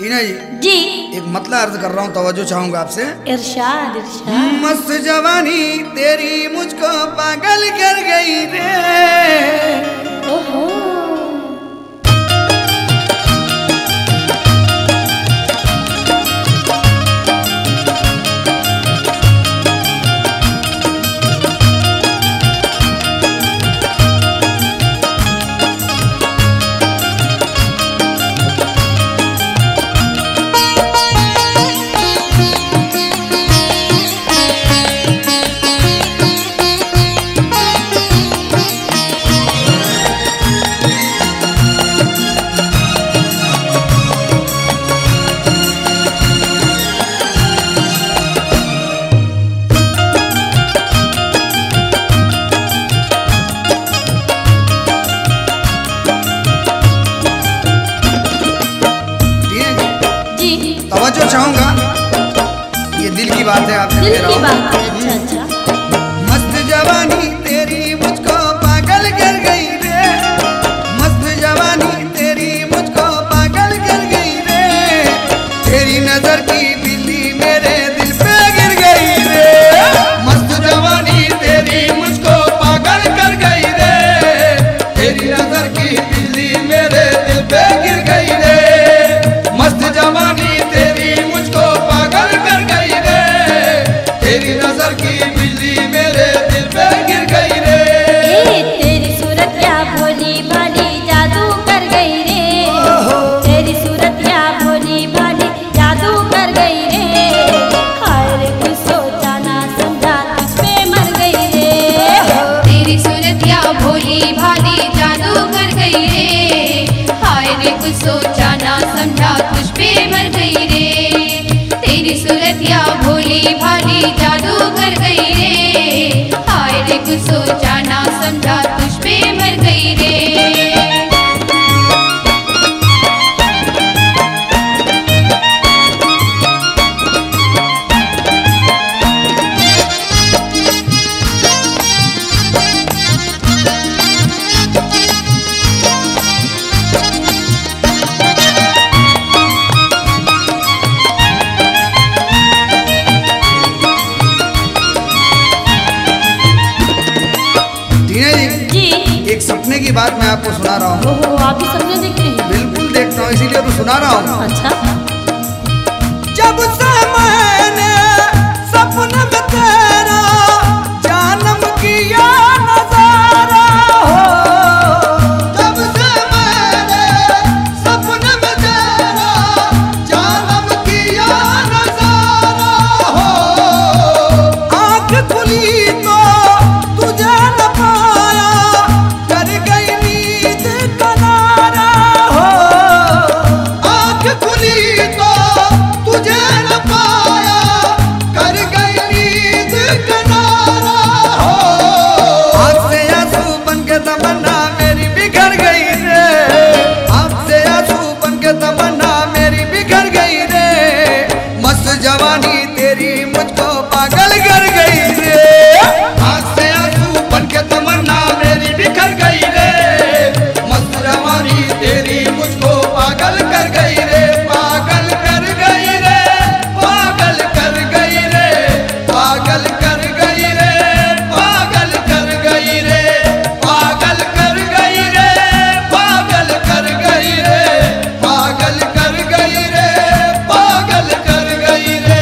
टीना जी जी एक मतला अर्ज कर रहा हूँ, तवज्जो चाहूंगा आपसे। इरशाद इरशाद। मस्त जवानी तेरी मुझको पागल कर गई रे। ओहो तवज्जो चाहूंगा, ये दिल की बात है, आपसे दिल कह रहा की हूँ। बात है। अच्छा अच्छा। मस्त जवानी तेरी मुझको पागल कर गई रे। मस्त जवानी तेरी मुझको पागल कर गई रे। तेरी नजर की बिल्ली मेरे दिल पे गिर गई रे। मस्त जवानी तेरी मुझको पागल कर गई रे। तेरी नजर की बिल्ली मेरे दिल पे गिर गई रे। मस्त जवानी तेरी मुझको पागल कर गई रे। तेरी नजर की बिल्ली मेरे दिल पे गिर गई रे। तेरी सूरत क्या भोली भाली जादू कर गई रे। तेरी सूरत क्या भोली भाली जादू कर गई रे। हाय रे कुछ सोचा ना समझा तुझ पे मर गई रे। तेरी सूरत क्या भोली भाली जादू कर गई रे। हाय रे कुछ सोचा ना समझा तुझ पे मर गई रे। तेरी सूरत क्या भोली भाली जादू कर गई रे। हाय रे कुछ सोचा ना समझा तुझ पे मर गई रे। टीना जी जी एक सपने की बात मैं आपको सुना रहा हूँ। ओहो आप भी सपने देखते हैं? बिल्कुल देखता हूँ, इसीलिए तो सुना रहा हूँ। अच्छा जब से मैंने सपने में तेरा जन्म किया नजारा हो। जब से मैंने सपने में तेरा जन्म किया नजारा हो। आँख खुली तो तुझे न पाया, कर गई नींद किनारा हो। आँख खुली तो तुझे न पाया, कर गई नींद किनारा हो। आँख से आंसू बन के तमन्ना मेरी बिखर गई रे। आँख से आंसू बन के तमन्ना मेरी बिखर गई रे। मस्त जवानी तेरी मुझको पागल कर गई रे। आँख से आंसू बन के तमन्ना मेरी बिखर गई रे। मस्त जवानी तेरी मुझको पागल कर गई रे। पागल कर गई रे। पागल कर गई रे। पागल कर गई रे। पागल कर गई रे। पागल कर गई रे। पागल कर गई रे। पागल कर गई रे। पागल कर गई रे।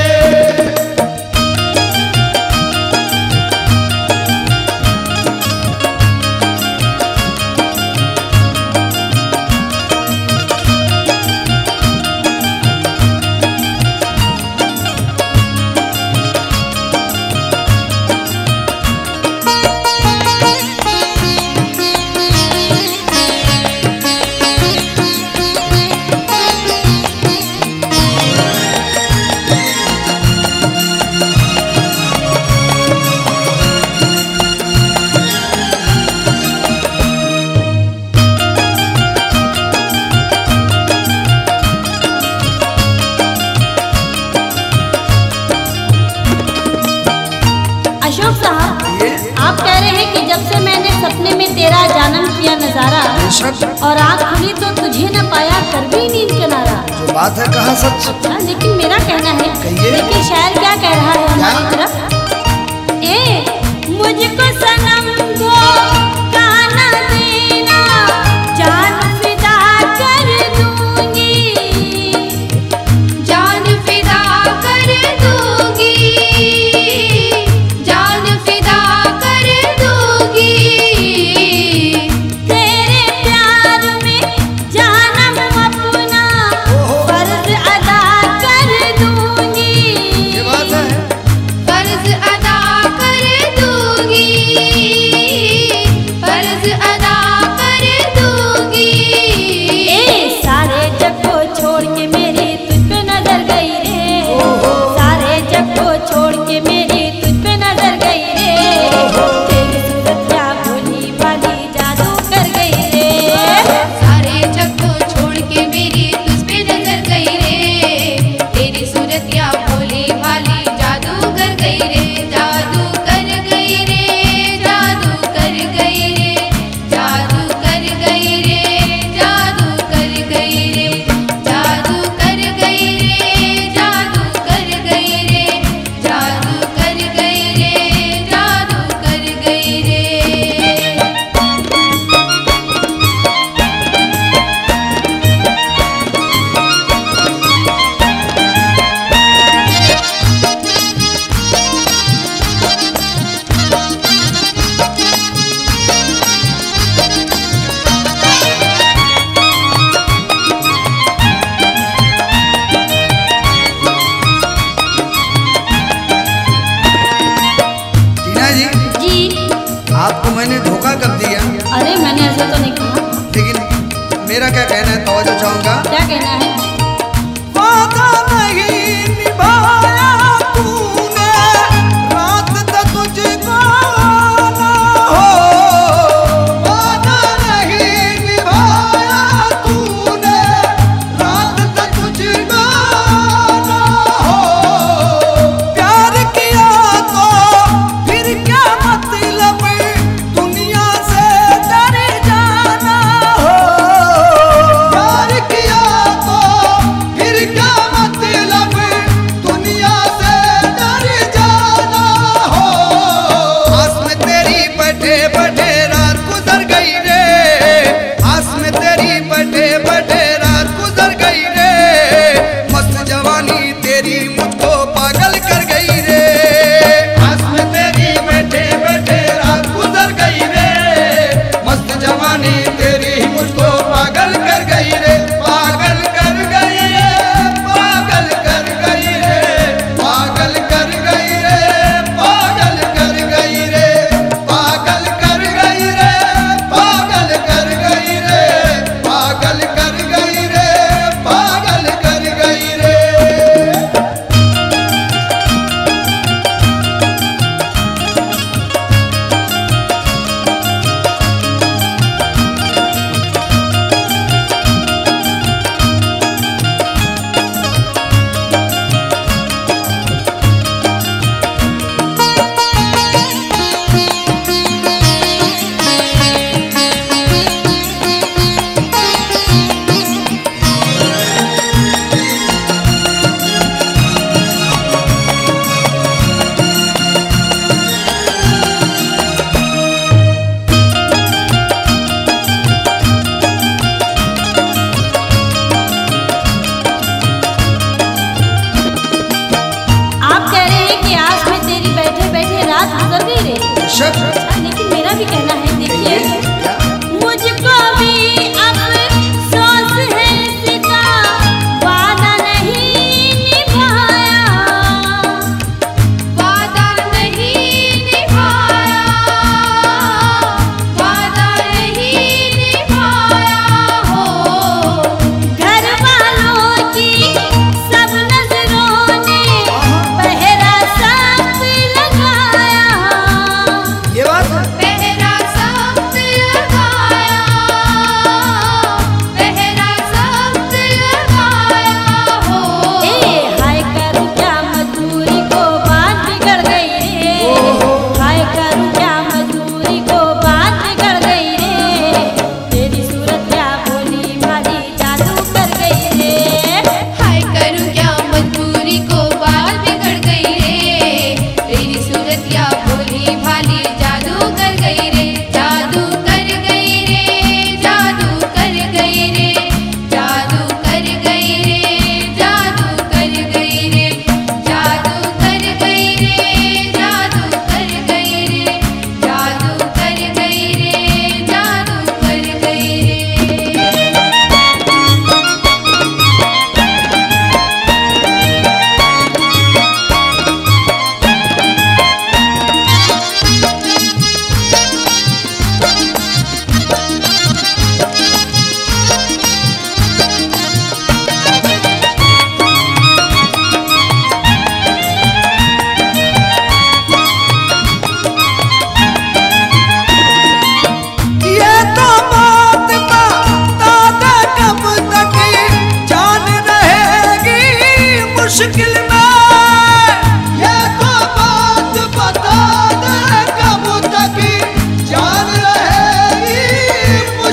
सपने में तेरा जानम किया नजारा बेशक और आँख खुली तो तुझे न पाया कर भी नींद किनारा। जो बात बात है, कहाँ सच? अच्छा, लेकिन मेरा कहना है, कहिए। देखिए शायर क्या कह रहा है हमारी क्या? तरफ। मुझको सनम धोखा न देना, जान फिदा कर दूंगी, जान फिदा कर दूंगी, जान फिदा कर दूंगी। तेरे प्यार में जानम अपना फर्ज अदा कर दूंगी। ये बात है। फर्ज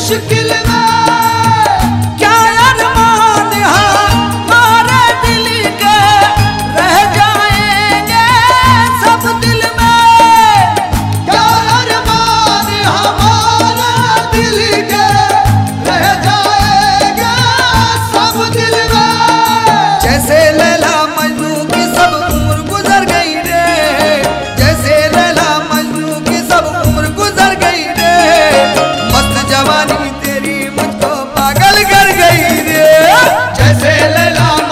मुश्किल में क्या अरमान हमारे दिल के रह जाएंगे सब दिल में। क्या अरमान हमारे दिल के रह जाएंगे सब दिल में। जैसे लैला मजनू की सब उम्र गुजर गई रे, जैसे लैला मजनू की सब उम्र गुजर गई रे, मस्त जवानी तेरी मुझको पागल कर गई रे। जैसे लैला